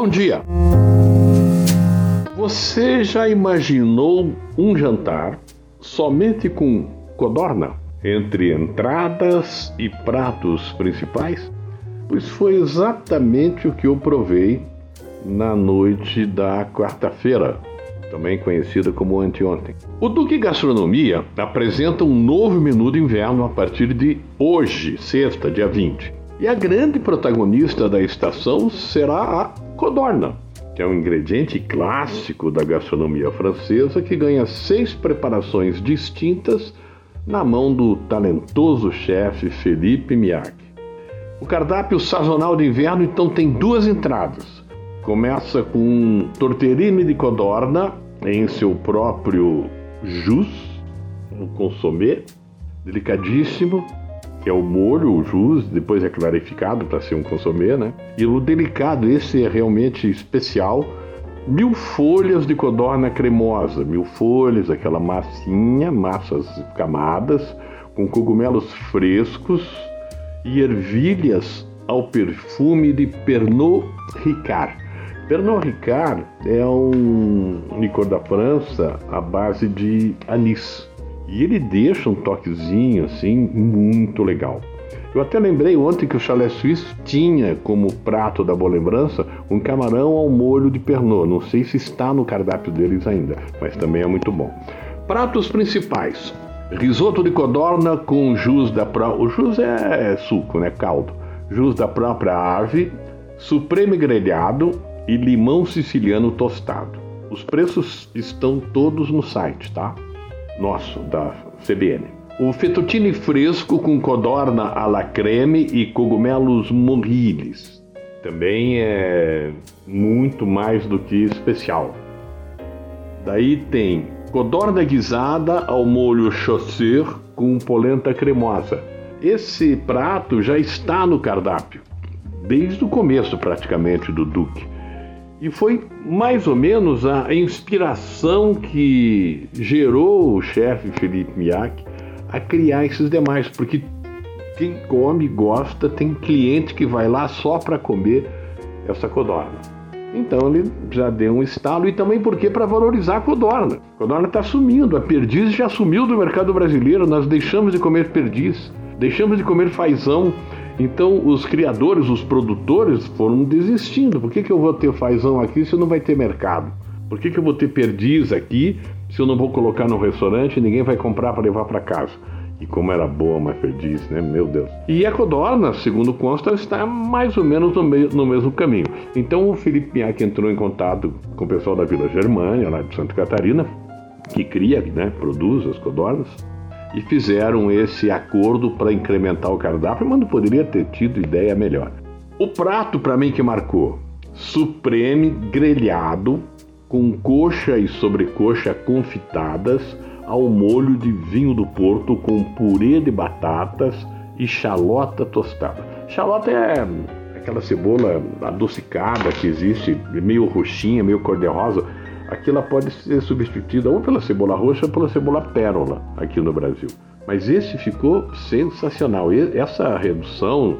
Bom dia! Você já imaginou um jantar somente com codorna entre entradas e pratos principais? Pois foi exatamente o que eu provei na noite da quarta-feira, também conhecida como anteontem. O Duque Gastronomia apresenta um novo menu de inverno a partir de hoje, sexta, dia 20. E a grande protagonista da estação será a codorna, que é um ingrediente clássico da gastronomia francesa que ganha 6 preparações distintas na mão do talentoso chefe Philippe Miac. O cardápio sazonal de inverno então tem 2 entradas. Começa com um tortellini de codorna em seu próprio jus, um consommé delicadíssimo, que é o molho, o jus, depois é clarificado para ser um consommé, né? E o delicado, esse é realmente especial, 1000 folhas de codorna cremosa, 1000 folhas, aquela massinha, massas camadas, com cogumelos frescos e ervilhas ao perfume de Pernod Ricard. Pernod Ricard é um licor da França à base de anis. E ele deixa um toquezinho assim muito legal. Eu até lembrei ontem que o Chalé Suisse tinha como prato da boa lembrança um camarão ao molho de Pernod. Não sei se está no cardápio deles ainda, mas também é muito bom. Pratos principais: risoto de codorna com jus da própria... O jus é suco, né? Caldo. Jus da própria ave, supreme grelhado e limão siciliano tostado. Os preços estão todos no site, tá? Nosso, da CBN. O fettuccine fresco com codorna à la creme e cogumelos morriles. Também é muito mais do que especial. Daí tem codorna guisada ao molho chasseur com polenta cremosa. Esse prato já está no cardápio, desde o começo praticamente do Duque. E foi mais ou menos a inspiração que gerou o chefe Philippe Miac a criar esses demais, porque quem come, gosta, tem cliente que vai lá só para comer essa codorna. Então ele já deu um estalo, e também porque para valorizar a codorna. A codorna está sumindo, a perdiz já sumiu do mercado brasileiro, nós deixamos de comer perdiz, deixamos de comer fazão. Então os criadores, os produtores foram desistindo. Por que eu vou ter fazão aqui se não vai ter mercado? Por que eu vou ter perdiz aqui se eu não vou colocar no restaurante e ninguém vai comprar para levar para casa? E como era boa uma perdiz, né? Meu Deus. E a codorna, segundo consta, está mais ou menos no mesmo caminho. Então o Philippe Miac entrou em contato com o pessoal da Vila Germânia, lá de Santa Catarina, que cria, né, produz as codornas, e fizeram esse acordo para incrementar o cardápio, mas não poderia ter tido ideia melhor. O prato, para mim, que marcou: supreme grelhado com coxa e sobrecoxa confitadas ao molho de vinho do Porto com purê de batatas e xalota tostada. Xalota é aquela cebola adocicada que existe, meio roxinha, meio cor-de-rosa. Aquilo pode ser substituída ou pela cebola roxa ou pela cebola pérola aqui no Brasil. Mas esse ficou sensacional. E essa redução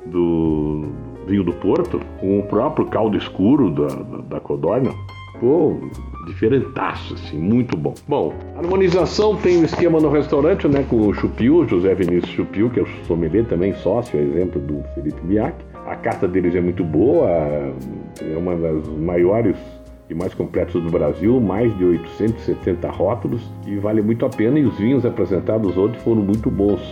do vinho do Porto com o próprio caldo escuro da codorna ficou diferentaço, assim, muito bom. Bom, a harmonização tem um esquema no restaurante, né, com o Chupiu, José Vinícius Chupiu, que é o sommelier também, sócio, exemplo do Philippe Miac. A carta deles é muito boa, é uma das maiores e mais completos do Brasil, mais de 870 rótulos, e vale muito a pena, e os vinhos apresentados hoje foram muito bons.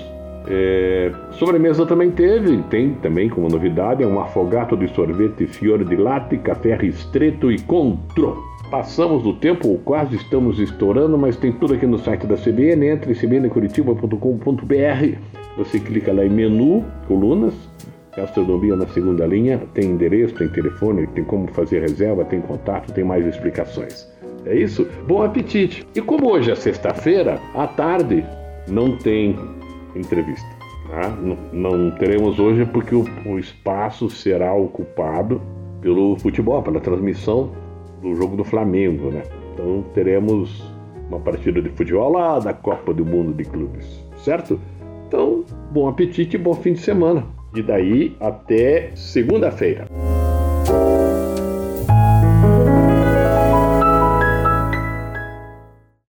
Sobremesa também tem também como novidade, é um afogato de sorvete fiore di latte, café ristretto e contro. Passamos do tempo, ou quase estamos estourando, mas tem tudo aqui no site da CBN, entre cbncuritiba.com.br, você clica lá em menu, colunas, gastronomia na segunda linha, tem endereço, tem telefone, tem como fazer reserva, tem contato, tem mais explicações. É isso? Bom apetite! E como hoje é sexta-feira, à tarde não tem entrevista. Tá? Não teremos hoje porque o espaço será ocupado pelo futebol, pela transmissão do jogo do Flamengo, né? Então teremos uma partida de futebol lá da Copa do Mundo de Clubes, certo? Então, bom apetite e bom fim de semana. E daí até segunda-feira.